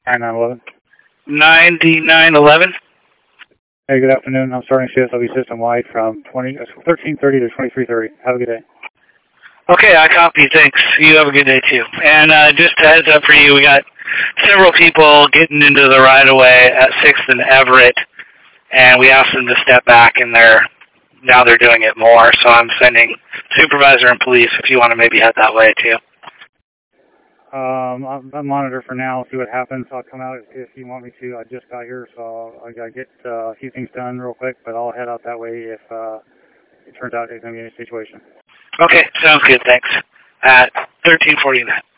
9911. 9911. Hey, good afternoon. I'm starting CSW system-wide from 1330 to 2330. Have a good day. Okay, I copy. Thanks. You have a good day, too. And just a heads up for you, we got several people getting into the right-of-way at 6th and Everett, and we asked them to step back, and now they're doing it more. So I'm sending supervisor and police if you want to maybe head that way, too. I'll monitor for now, see what happens. I'll come out if you want me to. I just got here, so I got to get a few things done real quick, but I'll head out that way if it turns out it's going to be a situation. Okay, sounds good. Thanks. At 1349.